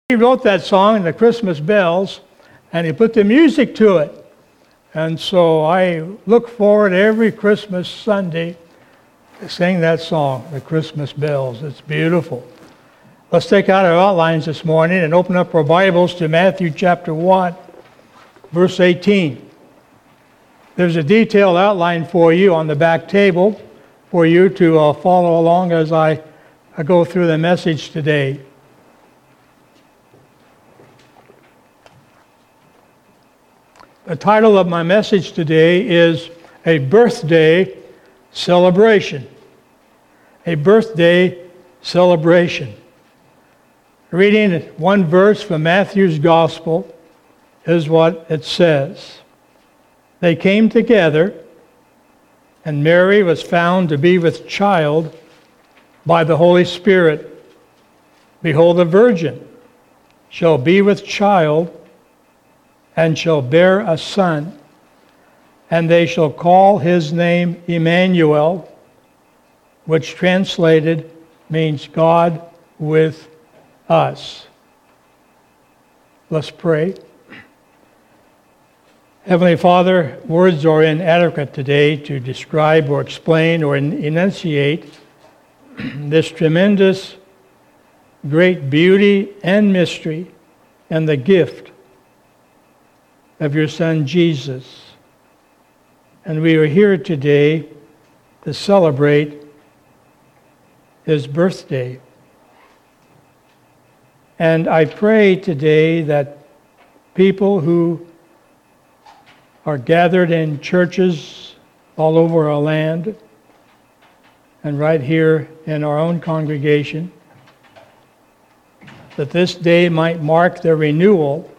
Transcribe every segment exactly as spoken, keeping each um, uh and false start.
He wrote that song, The Christmas Bells, and he put the music to it. And so I look forward every Christmas Sunday to sing that song, The Christmas Bells. It's beautiful. Let's take out our outlines this morning and open up our Bibles to Matthew chapter one, verse eighteen. There's a detailed outline for you on the back table for you to uh, follow along as I, I go through the message today. The title of my message today is A Birthday Celebration. A Birthday Celebration. Reading one verse from Matthew's Gospel is what it says. They came together, and Mary was found to be with child by the Holy Spirit. Behold, a virgin shall be with child, and shall bear a son, and they shall call his name Emmanuel, which translated means God with us. Let's pray. Heavenly Father, words are inadequate today to describe or explain or enunciate this tremendous, great beauty and mystery and the gift of your Son Jesus. And we are here today to celebrate his birthday. And I pray today that people who are gathered in churches all over our land and right here in our own congregation, that this day might mark the renewal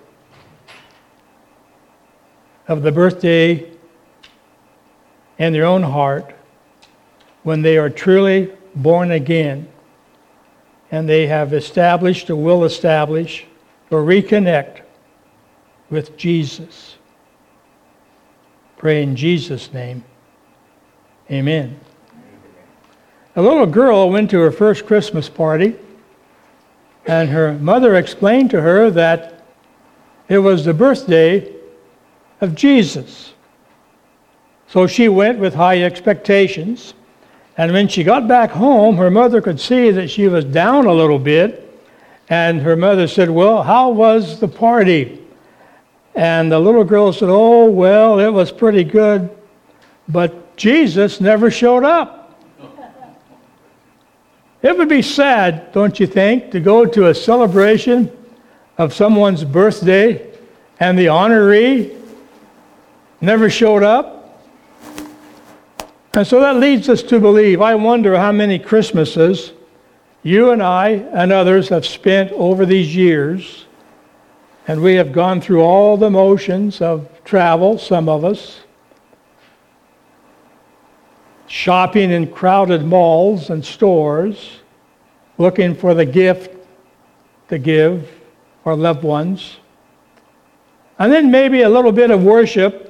of the birthday in their own heart when they are truly born again and they have established or will establish or reconnect with Jesus. Pray in Jesus' name. Amen. A little girl went to her first Christmas party, and her mother explained to her that it was the birthday of Jesus. So she went with high expectations, and when she got back home, her mother could see that she was down a little bit, and her mother said, "Well, how was the party?" And the little girl said, "Oh, well, it was pretty good, but Jesus never showed up." It would be sad, don't you think, to go to a celebration of someone's birthday and the honoree never showed up? And so that leads us to believe. I wonder how many Christmases you and I and others have spent over these years, and we have gone through all the motions of travel, some of us, shopping in crowded malls and stores, looking for the gift to give our loved ones, and then maybe a little bit of worship.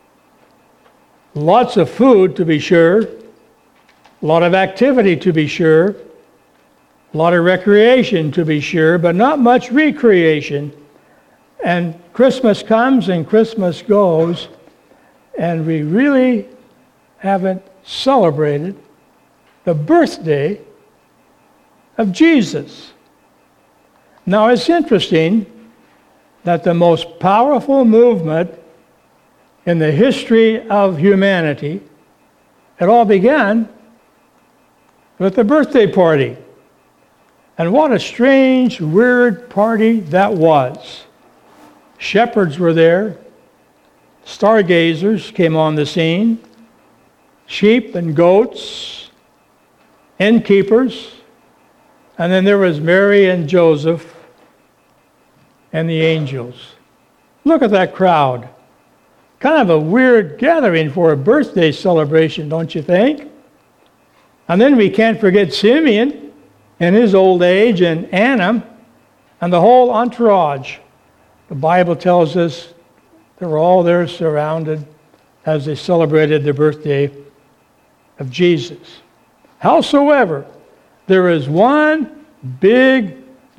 Lots of food, to be sure. A lot of activity, to be sure. A lot of recreation, to be sure, but not much recreation. And Christmas comes and Christmas goes, and we really haven't celebrated the birthday of Jesus. Now, it's interesting that the most powerful movement in the history of humanity, it all began with the birthday party. And what a strange, weird party that was. Shepherds were there. Stargazers came on the scene. Sheep and goats. Innkeepers. And then there was Mary and Joseph and the angels. Look at that crowd. Kind of a weird gathering for a birthday celebration, don't you think? And then we can't forget Simeon in his old age, and Anna, and the whole entourage. The Bible tells us they were all there surrounded as they celebrated the birthday of Jesus. Howsoever, there is one big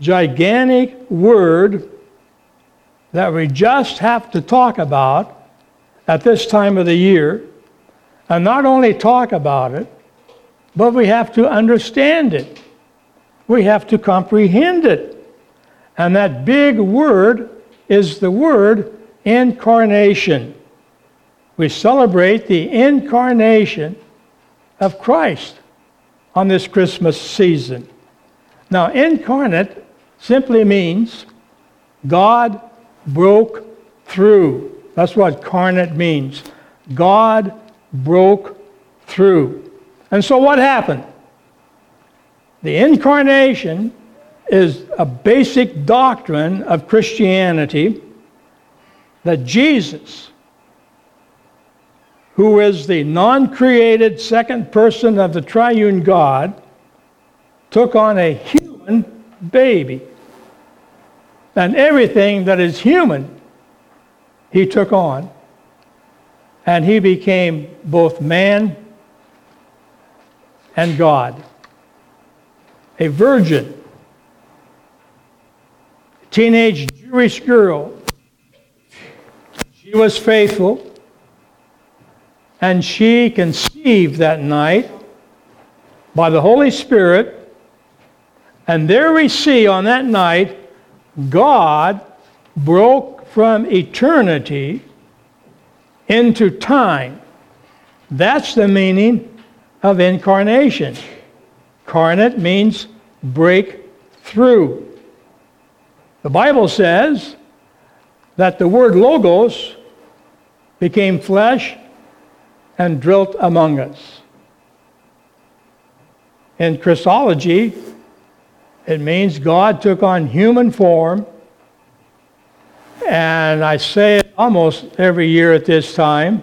gigantic word that we just have to talk about at this time of the year. And not only talk about it, but we have to understand it. We have to comprehend it. And that big word is the word incarnation. We celebrate the incarnation of Christ on this Christmas season. Now, incarnate simply means God broke through. That's what carnate means. God broke through. And so what happened? The incarnation is a basic doctrine of Christianity that Jesus, who is the non-created second person of the triune God, took on a human baby. And everything that is human, he took on. And he became both man and God. A virgin, a teenage Jewish girl. She was faithful, and she conceived that night by the Holy Spirit. And there we see on that night, God broke from eternity into time. That's the meaning of incarnation. Carnate means break through. The Bible says that the word logos became flesh and dwelt among us. In Christology, it means God took on human form, and I say it almost every year at this time,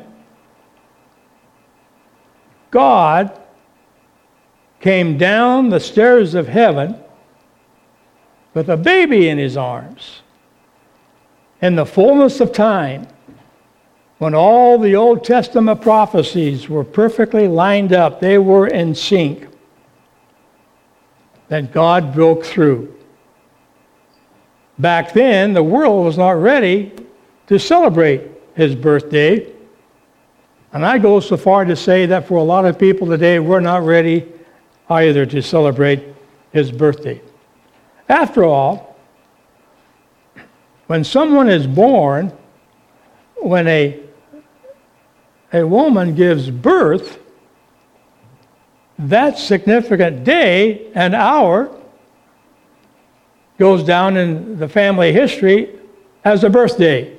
God came down the stairs of heaven with a baby in his arms. In the fullness of time, when all the Old Testament prophecies were perfectly lined up, they were in sync, then God broke through. Back then, the world was not ready to celebrate his birthday. And I go so far to say that for a lot of people today, we're not ready either to celebrate his birthday. After all, when someone is born, when a, a woman gives birth, that significant day and hour goes down in the family history as a birthday.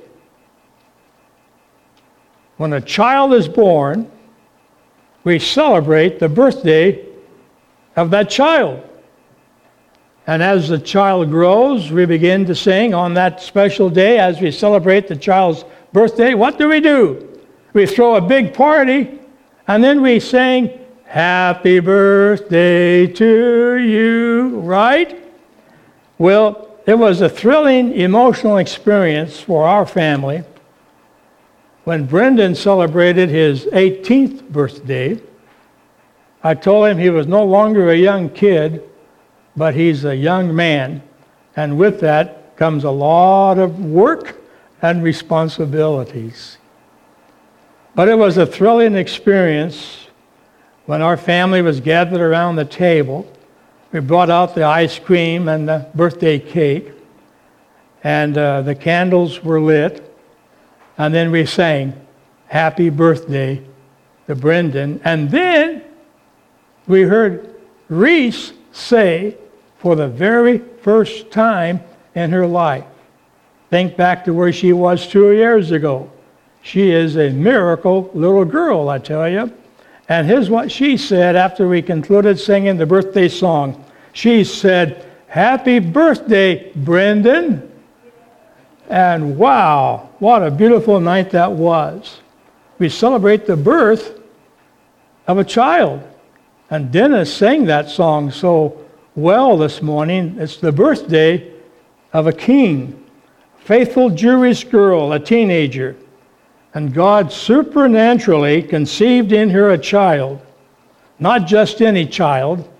When a child is born, we celebrate the birthday of that child. And as the child grows, we begin to sing on that special day as we celebrate the child's birthday. What do we do? We throw a big party, and then we sing, "Happy birthday to you," right? Well, it was a thrilling, emotional experience for our family when Brendan celebrated his eighteenth birthday. I told him he was no longer a young kid, but he's a young man. And with that comes a lot of work and responsibilities. But it was a thrilling experience when our family was gathered around the table. We brought out the ice cream and the birthday cake, and uh, the candles were lit, and then we sang "Happy Birthday" to Brendan. And then we heard Reese say, for the very first time in her life, think back to where she was two years ago. She is a miracle little girl, I tell you. And here's what she said after we concluded singing the birthday song. She said, "Happy birthday, Brendan." And wow, what a beautiful night that was. We celebrate the birth of a child. And Dennis sang that song so well this morning. It's the birthday of a king, faithful Jewish girl, a teenager. And God supernaturally conceived in her a child, not just any child,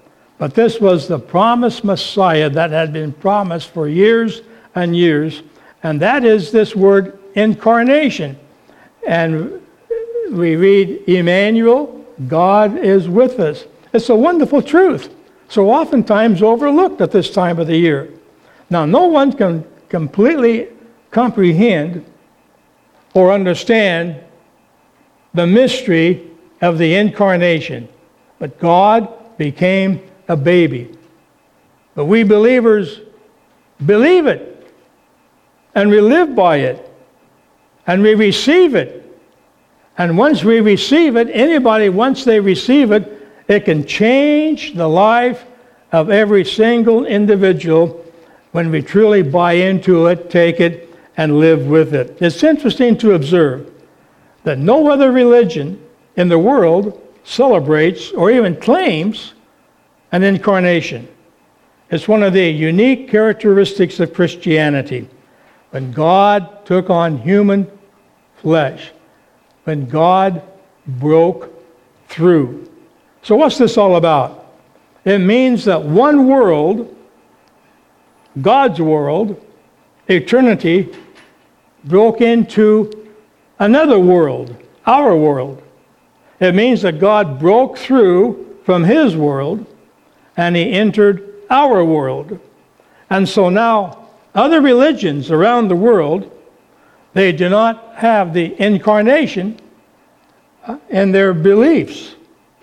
But this was the promised Messiah that had been promised for years and years, and that is this word incarnation. And we read, Emmanuel, God is with us. It's a wonderful truth, so oftentimes overlooked at this time of the year. Now, no one can completely comprehend or understand the mystery of the incarnation, but God became a baby. But we believers believe it, and we live by it, and we receive it. And once we receive it, anybody, once they receive it, it can change the life of every single individual when we truly buy into it, take it, and live with it. It's interesting to observe that no other religion in the world celebrates or even claims an incarnation. It's one of the unique characteristics of Christianity. When God took on human flesh, when God broke through. So what's this all about? It means that one world, God's world, eternity, broke into another world, our world. It means that God broke through from His world and He entered our world. And so now, other religions around the world, they do not have the incarnation in their beliefs.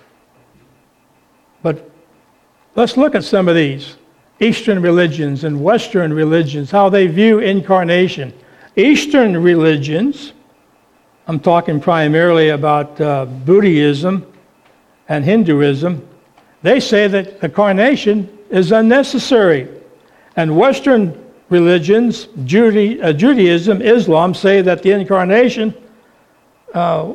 But let's look at some of these Eastern religions and Western religions, how they view incarnation. Eastern religions, I'm talking primarily about uh, Buddhism and Hinduism, they say that the incarnation is unnecessary. And Western religions, Jude- uh, Judaism, Islam, say that the incarnation uh,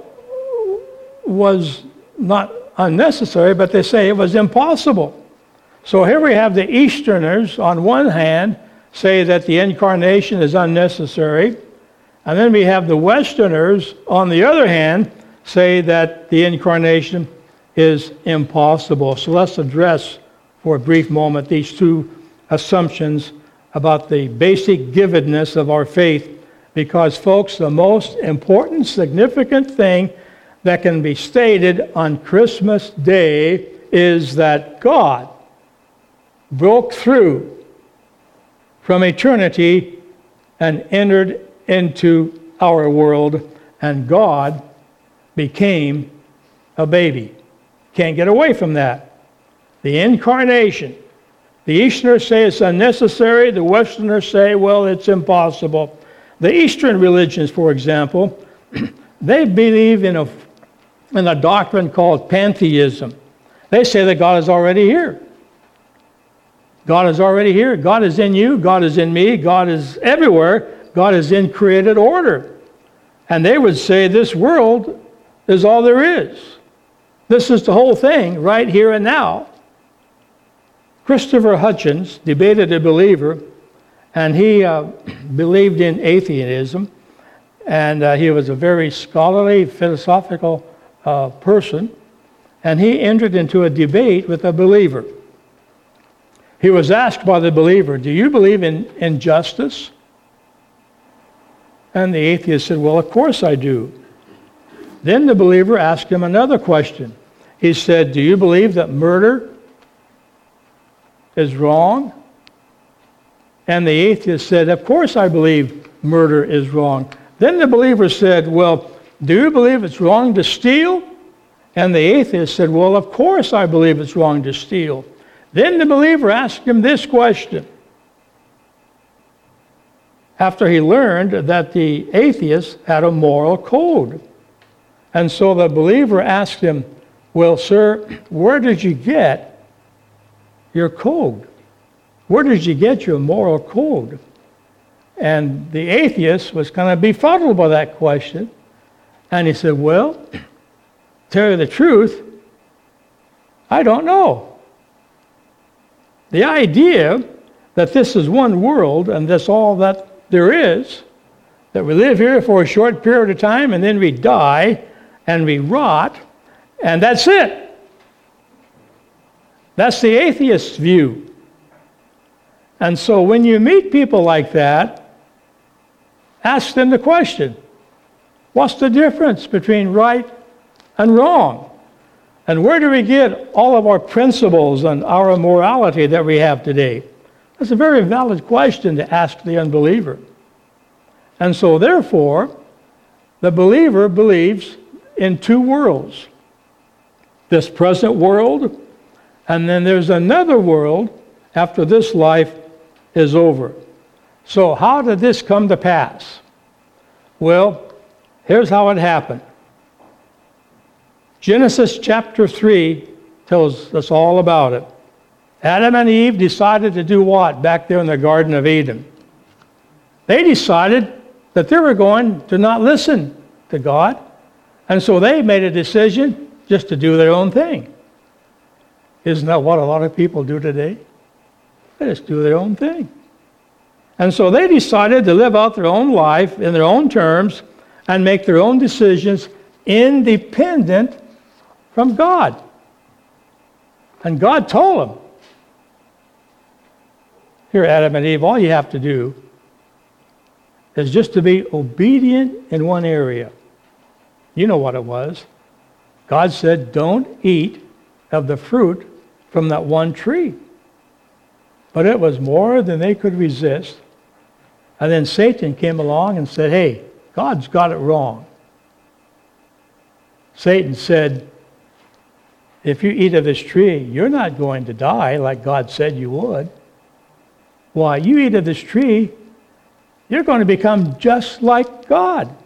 was not unnecessary, but they say it was impossible. So here we have the Easterners, on one hand, say that the incarnation is unnecessary, and then we have the Westerners, on the other hand, say that the incarnation is impossible. So let's address for a brief moment these two assumptions about the basic givedness of our faith, because, folks, the most important, significant thing that can be stated on Christmas Day is that God broke through from eternity and entered into our world, and God became a baby. Can't get away from that. The incarnation. The Easterners say it's unnecessary. The Westerners say, well, it's impossible. The Eastern religions, for example, they believe in a, in a doctrine called pantheism. They say that God is already here. God is already here. God is in you. God is in me. God is everywhere. God is in created order. And they would say this world is all there is. This is the whole thing right here and now. Christopher Hitchens debated a believer, and he uh, believed in atheism, and uh, he was a very scholarly, philosophical uh, person, and he entered into a debate with a believer. He was asked by the believer, do you believe in injustice? And the atheist said, well, of course I do. Then the believer asked him another question. He said, do you believe that murder is wrong? And the atheist said, of course I believe murder is wrong. Then the believer said, well, do you believe it's wrong to steal? And the atheist said, well, of course I believe it's wrong to steal. Then the believer asked him this question. After he learned that the atheist had a moral code. And so the believer asked him, well, sir, where did you get your code? Where did you get your moral code? And the atheist was kind of befuddled by that question. And he said, well, tell you the truth, I don't know. The idea that this is one world and that's all that there is, that we live here for a short period of time and then we die and we rot, and that's it. That's the atheist's view. And so when you meet people like that, ask them the question, what's the difference between right and wrong? And where do we get all of our principles and our morality that we have today? That's a very valid question to ask the unbeliever. And so therefore, the believer believes in two worlds. This present world, and then there's another world after this life is over. So how did this come to pass? Well, here's how it happened. Genesis chapter three tells us all about it. Adam and Eve decided to do what back there in the Garden of Eden? They decided that they were going to not listen to God, and so they made a decision just to do their own thing. Isn't that what a lot of people do today? They just do their own thing. And so they decided to live out their own life in their own terms and make their own decisions independent from God. And God told them, here, Adam and Eve, all you have to do is just to be obedient in one area. You know what it was. God said, don't eat of the fruit from that one tree. But it was more than they could resist. And then Satan came along and said, hey, God's got it wrong. Satan said, if you eat of this tree, you're not going to die like God said you would. Why, you eat of this tree, you're going to become just like God.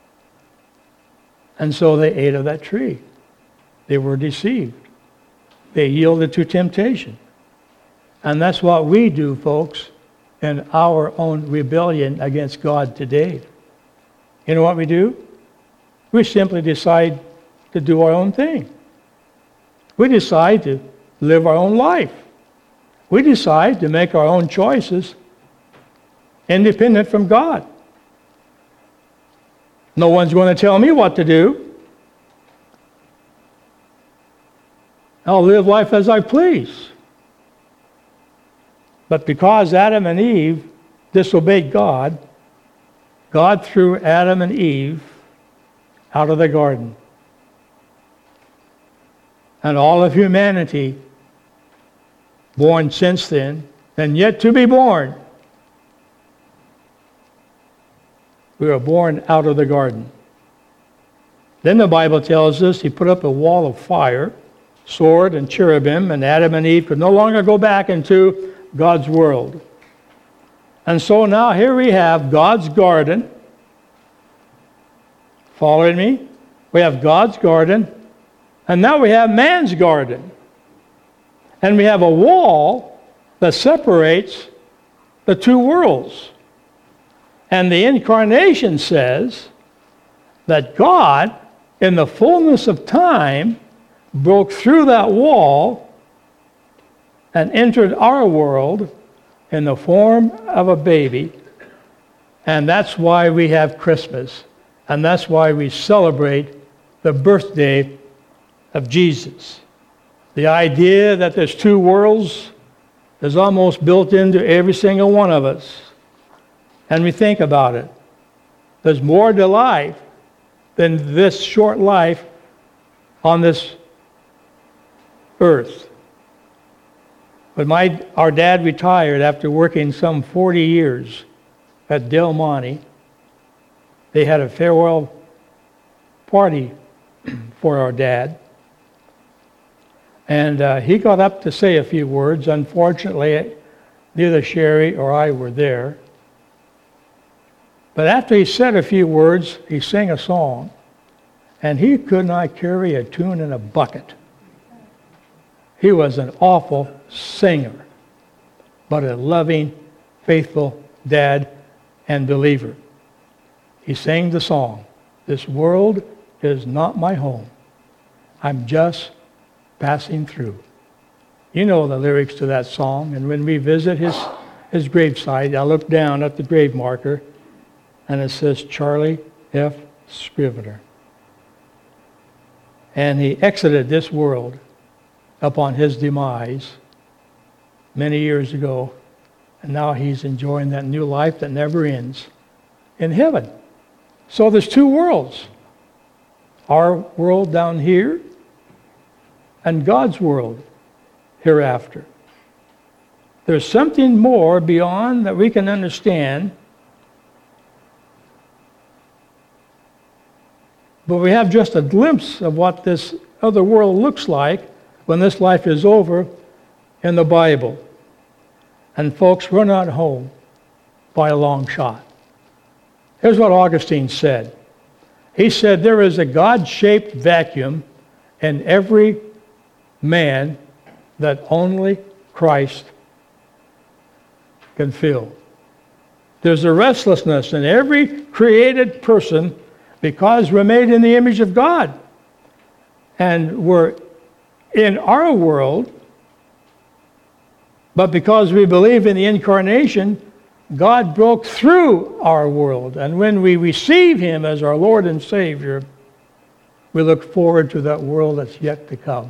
And so they ate of that tree. They were deceived. They yielded to temptation. And that's what we do, folks, in our own rebellion against God today. You know what we do? We simply decide to do our own thing. We decide to live our own life. We decide to make our own choices independent from God. No one's going to tell me what to do. I'll live life as I please. But because Adam and Eve disobeyed God, God threw Adam and Eve out of the garden. And all of humanity, born since then, and yet to be born, we were born out of the garden. Then the Bible tells us he put up a wall of fire, sword and cherubim, and Adam and Eve could no longer go back into God's world. And so now here we have God's garden. Following me? We have God's garden, and now we have man's garden. And we have a wall that separates the two worlds. And the incarnation says that God, in the fullness of time, broke through that wall and entered our world in the form of a baby. And that's why we have Christmas. And that's why we celebrate the birthday of Jesus. The idea that there's two worlds is almost built into every single one of us. And we think about it. There's more to life than this short life on this earth. When my, our dad retired after working some forty years at Del Monte, they had a farewell party for our dad. And uh, he got up to say a few words. Unfortunately, neither Sherry or I were there. But after he said a few words, he sang a song. And he could not carry a tune in a bucket. He was an awful singer, but a loving, faithful dad and believer. He sang the song, "This world is not my home. I'm just passing through." You know the lyrics to that song. And when we visit his, his gravesite, I look down at the grave marker, and it says Charlie F. Scrivener. And he exited this world upon his demise many years ago. And now he's enjoying that new life that never ends in heaven. So there's two worlds. Our world down here and God's world hereafter. There's something more beyond that we can understand. But we have just a glimpse of what this other world looks like when this life is over in the Bible. And folks, we're not home by a long shot. Here's what Augustine said. He said, there is a God-shaped vacuum in every man that only Christ can fill. There's a restlessness in every created person because we're made in the image of God. And we're in our world, but because we believe in the incarnation, God broke through our world. And when we receive him as our Lord and Savior, we look forward to that world that's yet to come.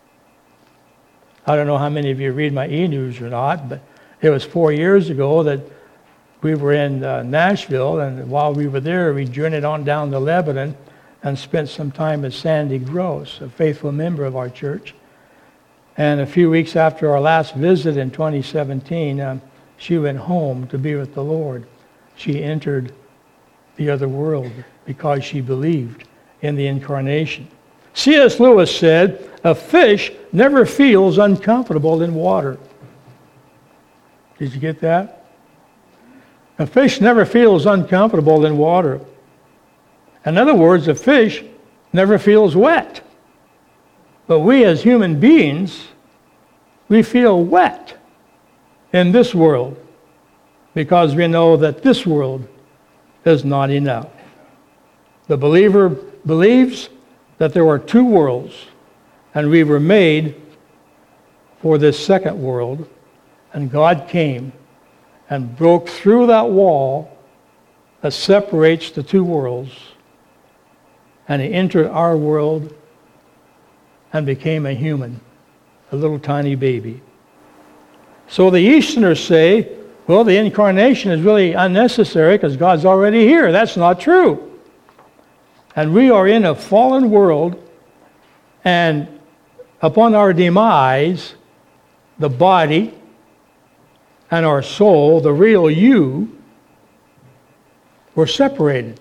I don't know how many of you read my e-news or not, but it was four years ago that we were in uh, Nashville, and while we were there, we journeyed on down to Lebanon and spent some time with Sandy Gross, a faithful member of our church. And a few weeks after our last visit in twenty seventeen, um, she went home to be with the Lord. She entered the other world because she believed in the incarnation. C S Lewis said, a fish never feels uncomfortable in water. Did you get that? A fish never feels uncomfortable in water. In other words, a fish never feels wet. But we as human beings, we feel wet in this world because we know that this world is not enough. The believer believes that there are two worlds, and we were made for this second world, and God came and broke through that wall that separates the two worlds, and he entered our world and became a human, a little tiny baby. So the Easterners say, well, the incarnation is really unnecessary because God's already here. That's not true. And we are in a fallen world, and upon our demise, the body and our soul, the real you, were separated.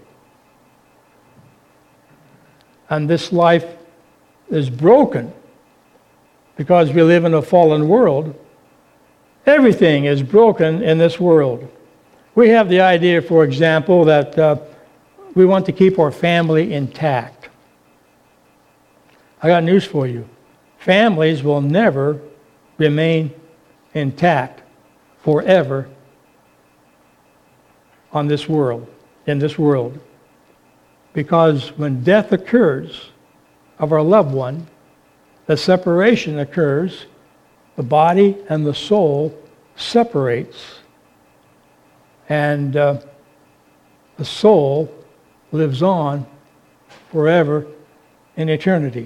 And this life is broken because we live in a fallen world. Everything is broken in this world. We have the idea, for example, that uh, we want to keep our family intact. I got news for you. Families will never remain intact forever on this world, in this world. Because when death occurs of our loved one, the separation occurs, the body and the soul separates, and uh, the soul lives on forever in eternity.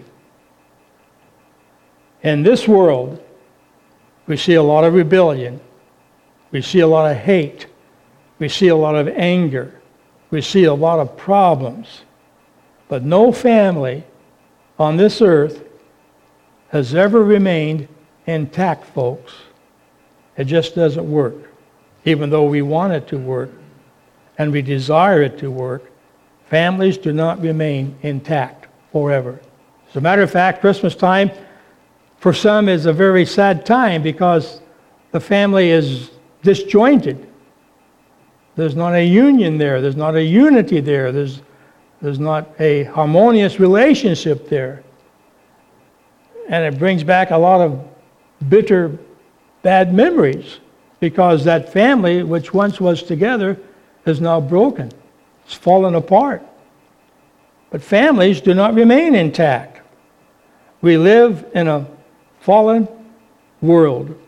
In this world, we see a lot of rebellion. We see a lot of hate. We see a lot of anger. We see a lot of problems. But no family on this earth has ever remained intact, folks. It just doesn't work. Even though we want it to work and we desire it to work, families do not remain intact forever. As a matter of fact, Christmas time for some is a very sad time because the family is disjointed. There's not a union there. There's not a unity there. There's, there's not a harmonious relationship there. And it brings back a lot of bitter, bad memories because that family, which once was together, is now broken. It's fallen apart. But families do not remain intact. We live in a fallen world.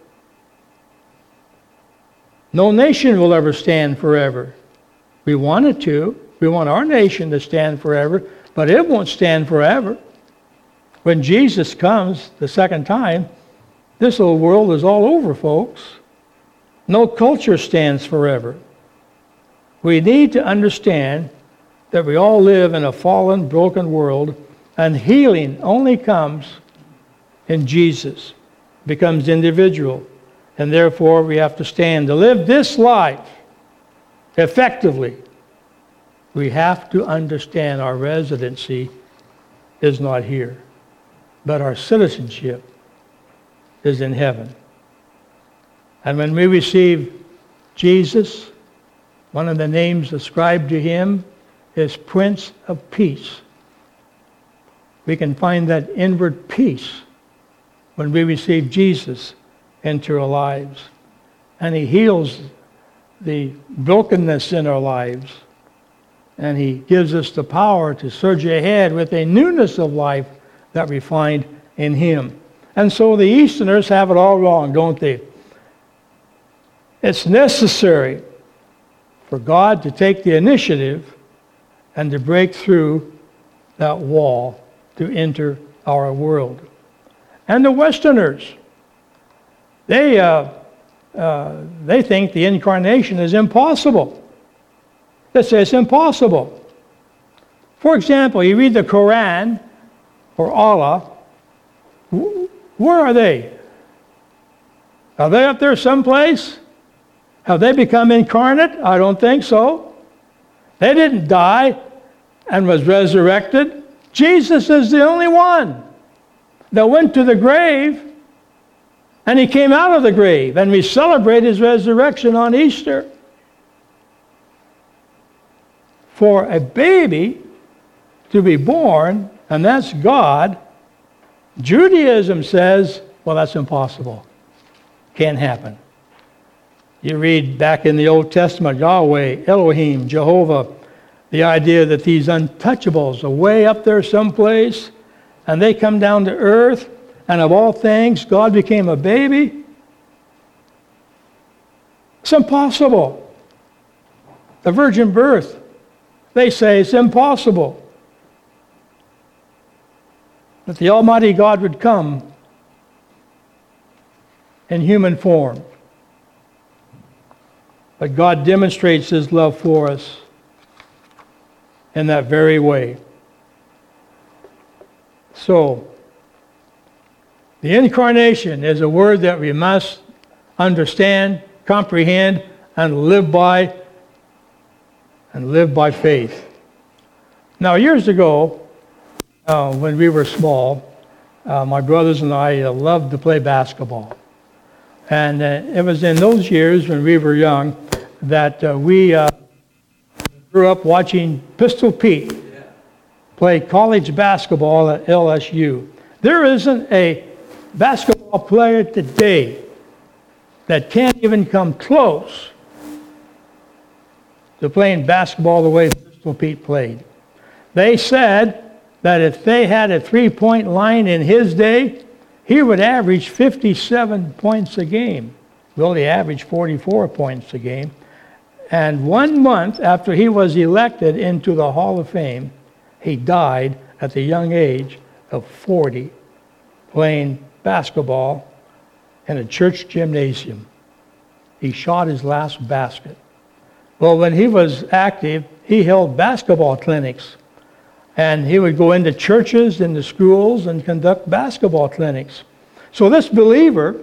No nation will ever stand forever. We want it to. We want our nation to stand forever, but it won't stand forever. When Jesus comes the second time, this old world is all over, folks. No culture stands forever. We need to understand that we all live in a fallen, broken world, and healing only comes in Jesus, becomes individual, and therefore we have to stand. To live this life effectively, we have to understand our residency is not here, but our citizenship is in heaven. And when we receive Jesus, one of the names ascribed to him is Prince of Peace. We can find that inward peace when we receive Jesus into our lives. And he heals the brokenness in our lives. And he gives us the power to surge ahead with a newness of life that we find in him. And so the Easterners have it all wrong, don't they? It's necessary for God to take the initiative and to break through that wall to enter our world. And the Westerners, they, uh, uh, they think the incarnation is impossible. They say it's impossible. For example, you read the Quran or Allah, where are they? Are they up there someplace? Have they become incarnate? I don't think so. They didn't die and was resurrected. Jesus is the only one that went to the grave, and he came out of the grave, and we celebrate his resurrection on Easter. For a baby to be born, and that's God, Judaism says, well, that's impossible. Can't happen. You read back in the Old Testament, Yahweh, Elohim, Jehovah, the idea that these untouchables are way up there someplace, and they come down to earth, and of all things, God became a baby. It's impossible. The virgin birth, they say it's impossible. That the Almighty God would come in human form. But God demonstrates his love for us in that very way. So, the incarnation is a word that we must understand, comprehend, and live by, and live by faith. Now, years ago, uh, when we were small, uh, my brothers and I uh, loved to play basketball. And uh, it was in those years when we were young that uh, we uh, grew up watching Pistol Pete play college basketball at L S U. There isn't a basketball player today that can't even come close to playing basketball the way Pistol Pete played. They said that if they had a three-point line in his day, he would average fifty-seven points a game. Well, he averaged forty-four points a game. And one month after he was elected into the Hall of Fame, he died at the young age of forty, playing basketball in a church gymnasium. He shot his last basket. Well, when he was active, he held basketball clinics. And he would go into churches, into schools, and conduct basketball clinics. So this believer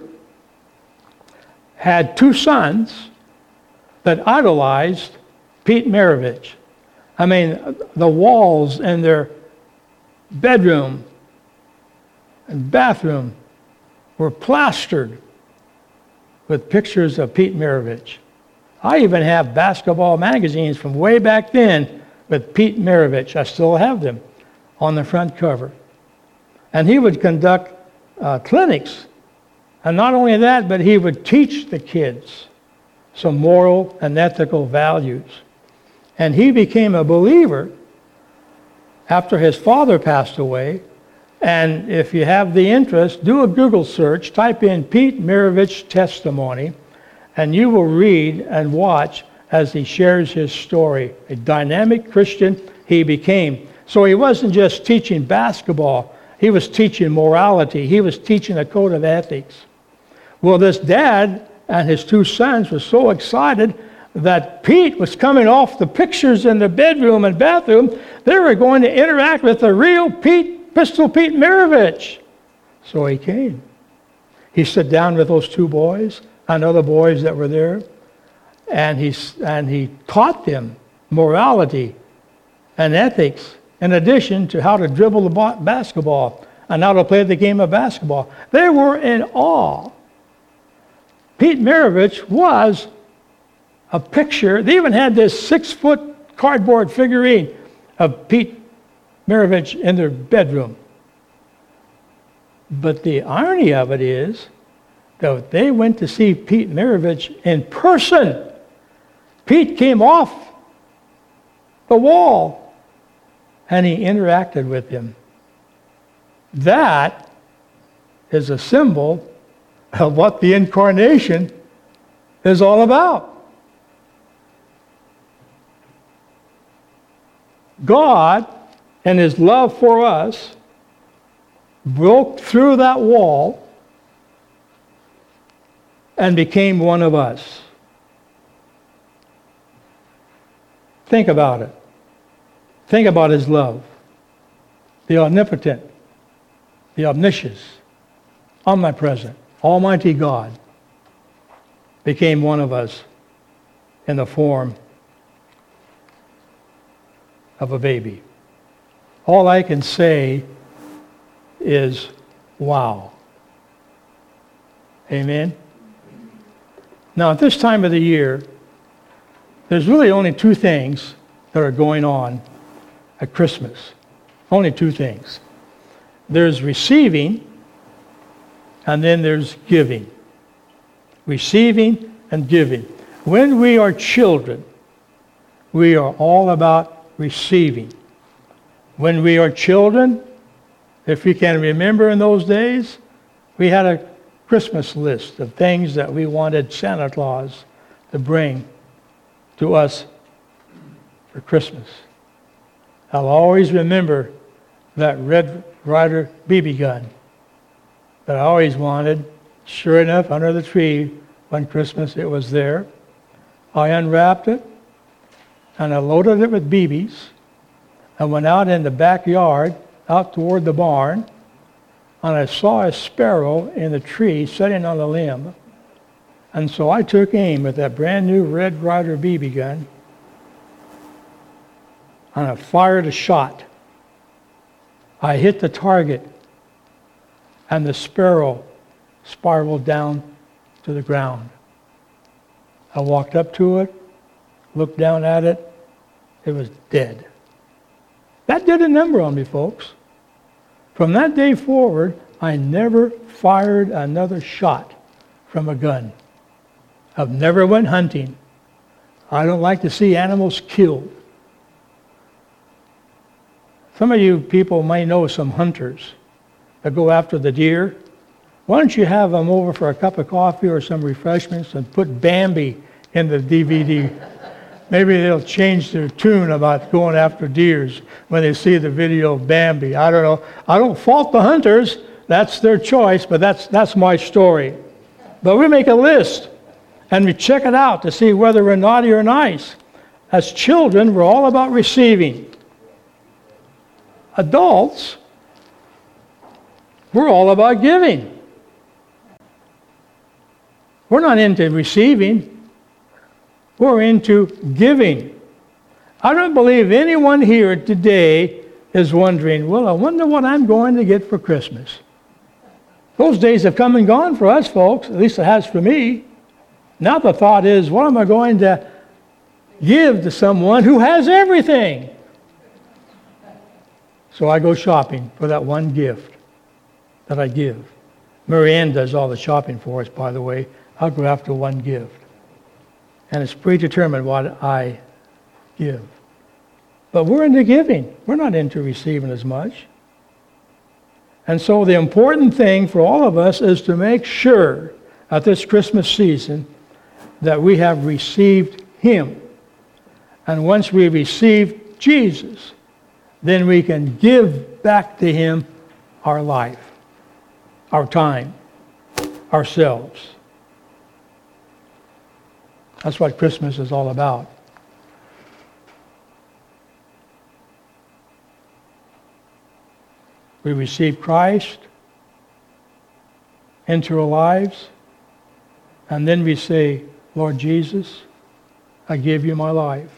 had two sons that idolized Pete Maravich. I mean, the walls in their bedroom and bathroom were plastered with pictures of Pete Maravich. I even have basketball magazines from way back then with Pete Maravich. I still have them on the front cover. And he would conduct uh, clinics. And not only that, but he would teach the kids some moral and ethical values. And he became a believer after his father passed away. And if you have the interest, do a Google search, type in Pete Maravich testimony, and you will read and watch as he shares his story. A dynamic Christian he became. So he wasn't just teaching basketball He was teaching morality. He was teaching a code of ethics. Well, this dad and his two sons were so excited that Pete was coming off the pictures in the bedroom and bathroom. They were going to interact with the real Pete, Pistol Pete Maravich. So he came. He sat down with those two boys and other boys that were there, and he, and he taught them morality and ethics, in addition to how to dribble the basketball and how to play the game of basketball. They were in awe. Pete Maravich was a picture. They even had this six-foot cardboard figurine of Pete Maravich in their bedroom. But the irony of it is that they went to see Pete Maravich in person. Pete came off the wall and he interacted with him. That is a symbol of what the incarnation is all about. God, in his love for us, broke through that wall and became one of us. Think about it. Think about his love. The omnipotent, the omniscience, omnipresent, almighty God became one of us in the form of a baby. All I can say is, wow. Amen? Now, at this time of the year, there's really only two things that are going on at Christmas. Only two things. There's receiving, and then there's giving. Receiving and giving. When we are children, we are all about receiving. When we are children, if you can remember in those days, we had a Christmas list of things that we wanted Santa Claus to bring to us for Christmas. I'll always remember that Red Ryder B B gun that I always wanted. Sure enough, under the tree one Christmas, it was there. I unwrapped it, and I loaded it with B Bs. I went out in the backyard, out toward the barn, and I saw a sparrow in the tree sitting on a limb. And so I took aim with that brand new Red Ryder B B gun, and I fired a shot. I hit the target, and the sparrow spiraled down to the ground. I walked up to it, looked down at it, it was dead. That did a number on me, folks. From that day forward, I never fired another shot from a gun. I've never went hunting. I don't like to see animals killed. Some of you people may know some hunters that go after the deer. Why don't you have them over for a cup of coffee or some refreshments and put Bambi in the D V D? Maybe they'll change their tune about going after deers when they see the video of Bambi. I don't know. I don't fault the hunters. That's their choice, but that's that's my story. But we make a list, and we check it out to see whether we're naughty or nice. As children, we're all about receiving. Adults, we're all about giving. We're not into receiving. We're into giving. I don't believe anyone here today is wondering, well, I wonder what I'm going to get for Christmas. Those days have come and gone for us folks, at least it has for me. Now the thought is, what am I going to give to someone who has everything? So I go shopping for that one gift that I give. Marianne does all the shopping for us, by the way. I'll go after one gift. And it's predetermined what I give. But we're into giving. We're not into receiving as much. And so the important thing for all of us is to make sure at this Christmas season that we have received Him. And once we receive Jesus, then we can give back to Him our life, our time, ourselves. That's what Christmas is all about. We receive Christ into our lives, and then we say, Lord Jesus, I give you my life.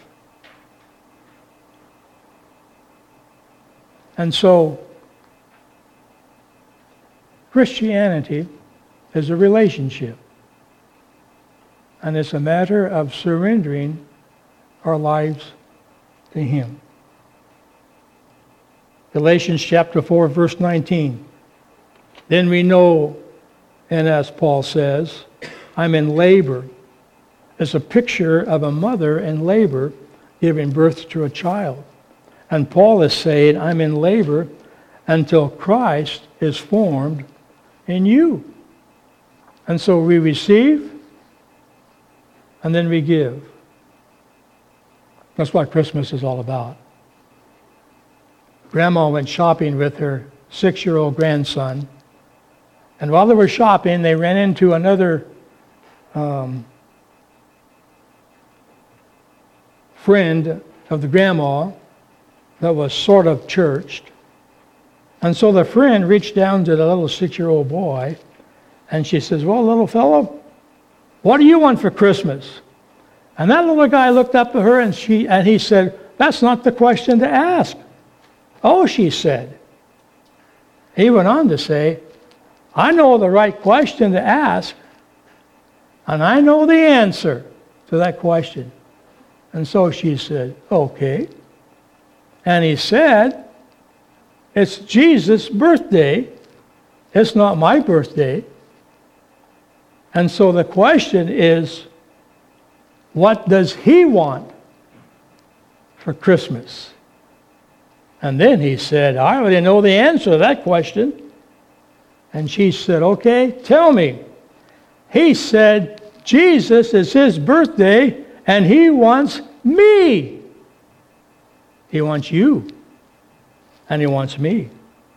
And so, Christianity is a relationship. And it's a matter of surrendering our lives to Him. Galatians chapter four, verse nineteen. Then we know, and as Paul says, I'm in labor. It's a picture of a mother in labor giving birth to a child. And Paul is saying, I'm in labor until Christ is formed in you. And so we receive, and then we give. That's what Christmas is all about. Grandma went shopping with her six-year-old grandson, and while they were shopping, they ran into another um, friend of the grandma that was sort of churched. And so the friend reached down to the little six-year-old boy, and she says, well, little fellow, what do you want for Christmas? And that little guy looked up at her, and she and he said, that's not the question to ask. Oh, she said. He went on to say, I know the right question to ask, and I know the answer to that question. And so she said, okay. And he said, it's Jesus' birthday. It's not my birthday. And so the question is, what does he want for Christmas? And then he said, I already know the answer to that question. And she said, okay, tell me. He said, Jesus is his birthday, and he wants me. He wants you, and he wants me.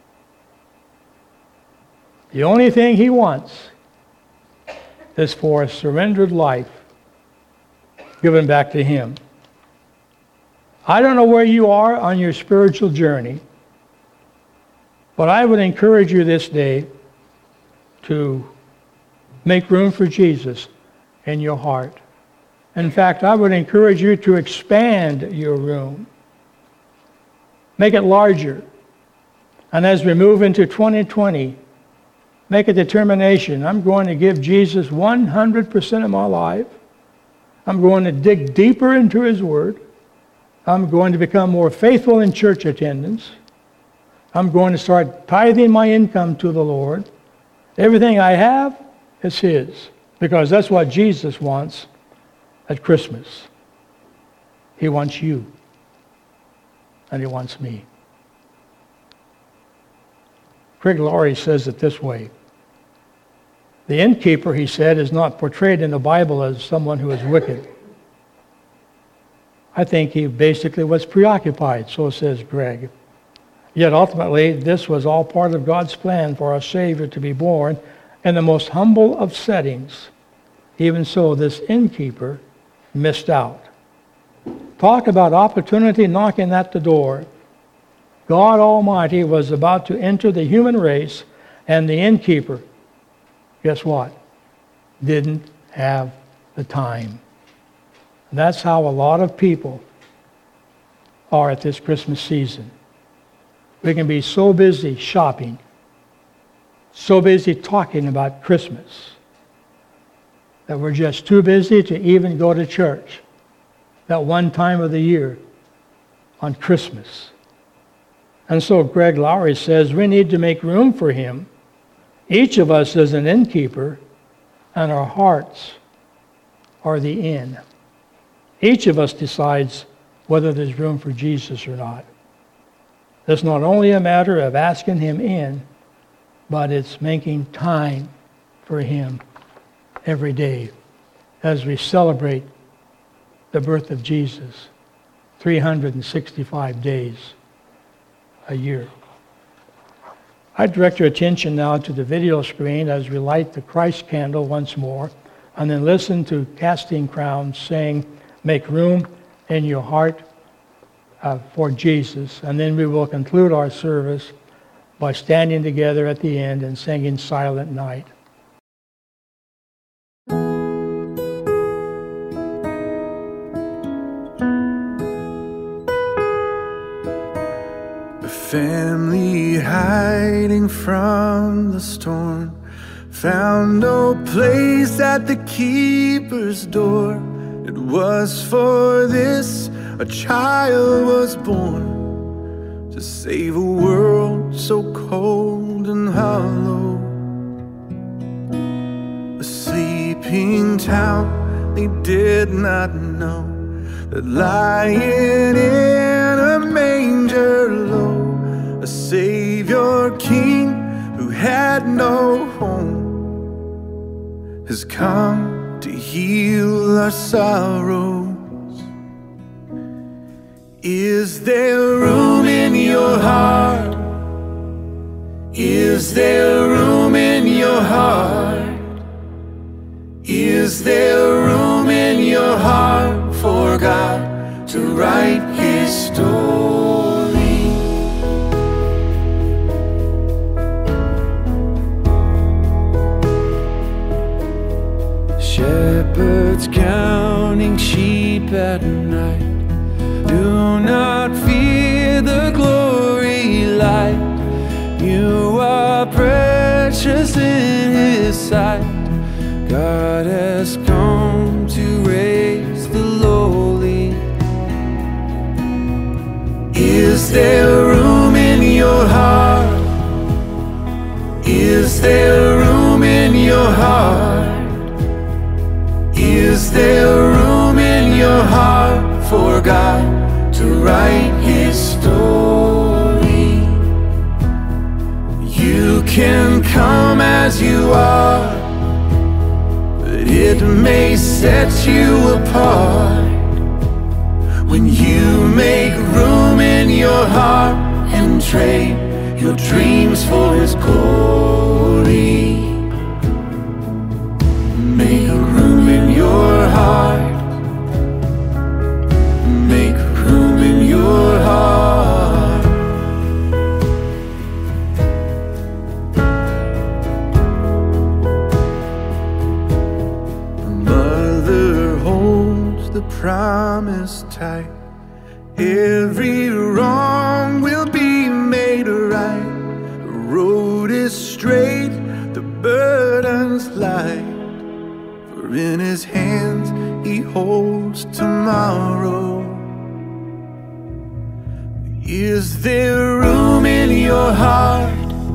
The only thing he wants is for a surrendered life given back to him. I don't know where you are on your spiritual journey, but I would encourage you this day to make room for Jesus in your heart. In fact, I would encourage you to expand your room. Make it larger. And as we move into twenty twenty, make a determination. I'm going to give Jesus one hundred percent of my life. I'm going to dig deeper into His Word. I'm going to become more faithful in church attendance. I'm going to start tithing my income to the Lord. Everything I have is His, because that's what Jesus wants at Christmas. He wants you, and He wants me. Craig Laurie says it this way. The innkeeper, he said, is not portrayed in the Bible as someone who is wicked. I think he basically was preoccupied, so says Greg. Yet ultimately, this was all part of God's plan for our Savior to be born in the most humble of settings. Even so, this innkeeper missed out. Talk about opportunity knocking at the door. God Almighty was about to enter the human race, and the innkeeper, guess what? Didn't have the time. And that's how a lot of people are at this Christmas season. We can be so busy shopping, so busy talking about Christmas, that we're just too busy to even go to church that one time of the year on Christmas. And so Greg Laurie says we need to make room for Him. Each of us is an innkeeper, and our hearts are the inn. Each of us decides whether there's room for Jesus or not. It's not only a matter of asking Him in, but it's making time for Him every day as we celebrate the birth of Jesus three hundred sixty-five days a year. I direct your attention now to the video screen as we light the Christ candle once more, and then listen to Casting Crowns saying, "Make room in your heart uh, for Jesus." And then we will conclude our service by standing together at the end and singing Silent Night. Family hiding from the storm found no place at the keeper's door. It was for this a child was born, to save a world so cold and hollow. A sleeping town they did not know, that lying in a manger low, a Savior King who had no home has come to heal our sorrows. Is there room in your heart? Is there room in your heart? Is there room in your heart for God to write His story? Shepherds counting sheep at night, do not fear the glory light. You are precious in His sight. God has come to raise the lowly. Is there room in your heart? Is there room in your heart? Is there room in your heart for God to write His story? You can come as you are, but it may set you apart when you make room in your heart and trade your dreams for His glory. Make room in your heart. Make room in your heart. A mother holds the promise tight. Every wrong will be made right. The road is straight, the burden's light. For in His hands He holds tomorrow. Is there room in your heart?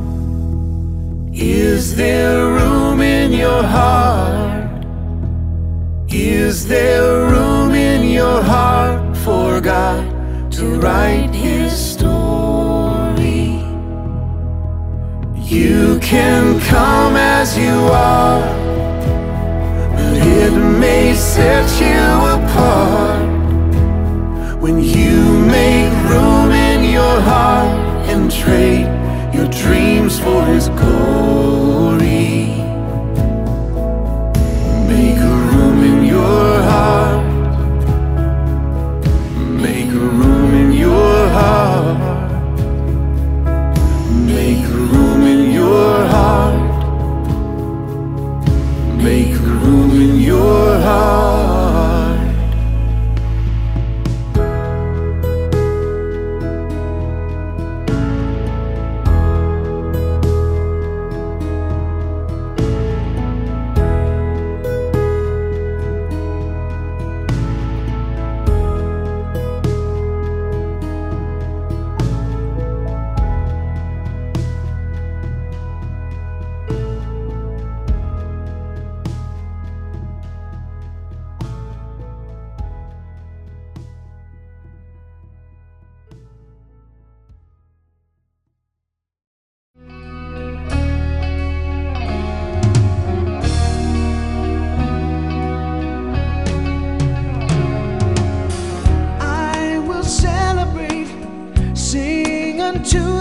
Is there room in your heart? Is there room in your heart for God to write His story? You can come as you are, but it may set you apart when you make room in your heart and trade your dreams for His glory. Make room in your heart. Make room in your heart. Make room in your heart. Make room in your heart. I will celebrate, sing unto